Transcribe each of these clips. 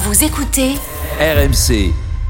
Vous écoutez RMC.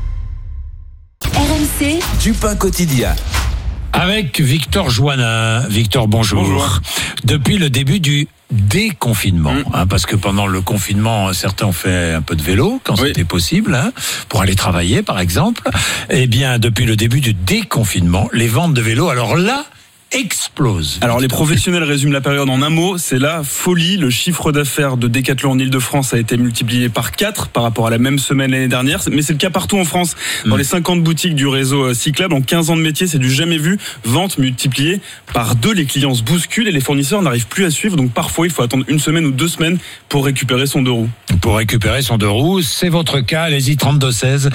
RMC Du pain quotidien. Avec Victor Joannin. Victor, bonjour. Bonjour. Depuis le début du déconfinement, parce que pendant le confinement, certains ont fait un peu de vélo quand c'était possible, pour aller travailler par exemple. Eh bien, depuis le début du déconfinement, les ventes de vélos, alors là, explosent. Alors les professionnels résument la période en un mot, c'est la folie. Le chiffre d'affaires de Decathlon en Ile-de-France a été multiplié par 4 par rapport à la même semaine l'année dernière, mais c'est le cas partout en France. Dans les 50 boutiques du réseau cyclable, en 15 ans de métier, c'est du jamais vu. Ventes multipliées par 2, les clients se bousculent et les fournisseurs n'arrivent plus à suivre, donc parfois il faut attendre 1 semaine ou 2 semaines pour récupérer son 2 roues. Pour récupérer son 2 roues, c'est votre cas, allez-y, 3216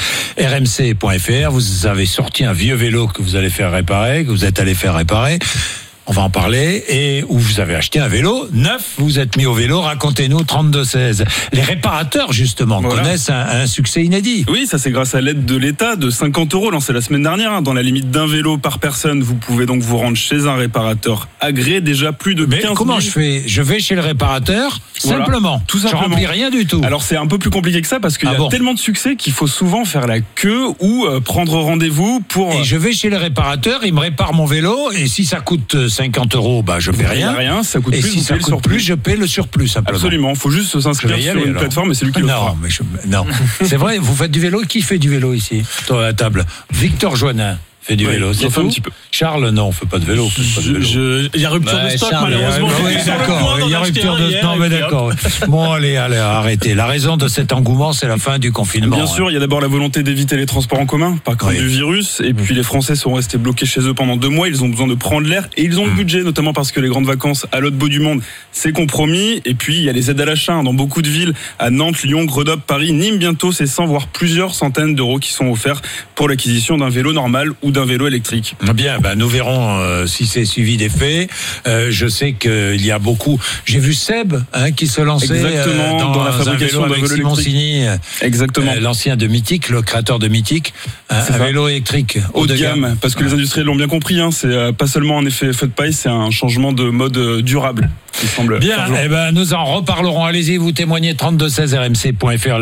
rmc.fr. Vous avez sorti un vieux vélo que vous allez faire réparer, que vous êtes allé faire réparer. On va en parler. Et où vous avez acheté un vélo neuf, vous êtes mis au vélo, racontez-nous, 3216. Les réparateurs, justement, connaissent un succès inédit. Oui, ça c'est grâce à l'aide de l'État de 50 € lancée la semaine dernière. Dans la limite d'un vélo par personne, vous pouvez donc vous rendre chez un réparateur agréé. Déjà plus de 15 000. Mais comment je fais ? Je vais chez le réparateur, simplement. Tout simplement. Je remplis rien du tout. Alors c'est un peu plus compliqué que ça parce qu'il y a tellement de succès qu'il faut souvent faire la queue ou prendre rendez-vous pour... Et je vais chez le réparateur, il me répare mon vélo, et si ça coûte 50 €, bah je paie rien. Ça coûte et plus, si ça coûte plus, je paie le surplus simplement. Absolument, il faut juste s'inscrire sur une plateforme et c'est lui qui le fera. Non, c'est vrai, vous faites du vélo. Qui fait du vélo ici, à la table? Victor Joannin fait du vélo, c'est tout. Un petit peu. Charles, non, on fait pas de vélo. Il y a rupture de stock, malheureusement. Oui, d'accord, il y a rupture de stock. Non, mais d'accord. Bon, allez, arrêtez. La raison de cet engouement, c'est la fin du confinement. Bien sûr, il y a d'abord la volonté d'éviter les transports en commun, par crainte du virus. Et puis les Français sont restés bloqués chez eux pendant 2 mois. Ils ont besoin de prendre l'air et ils ont le budget, notamment parce que les grandes vacances à l'autre bout du monde, c'est compromis. Et puis il y a les aides à l'achat dans beaucoup de villes, à Nantes, Lyon, Grenoble, Paris, Nîmes. Bientôt, c'est 100 voire plusieurs centaines d'euros qui sont offerts pour l'acquisition d'un vélo normal ou d'un vélo électrique. Bien, nous verrons si c'est suivi des faits. Je sais qu'il y a beaucoup. J'ai vu Seb qui se lançait dans la fabrication d'un vélo avec Simoncini. Exactement. L'ancien de Mythique, le créateur de Mythique, un vélo électrique haut de gamme. Parce que les industriels l'ont bien compris. C'est pas seulement un effet feu de paille, c'est un changement de mode durable. Il semble. Bien. Nous en reparlerons. Allez-y, vous témoignez 3216 rmc.fr.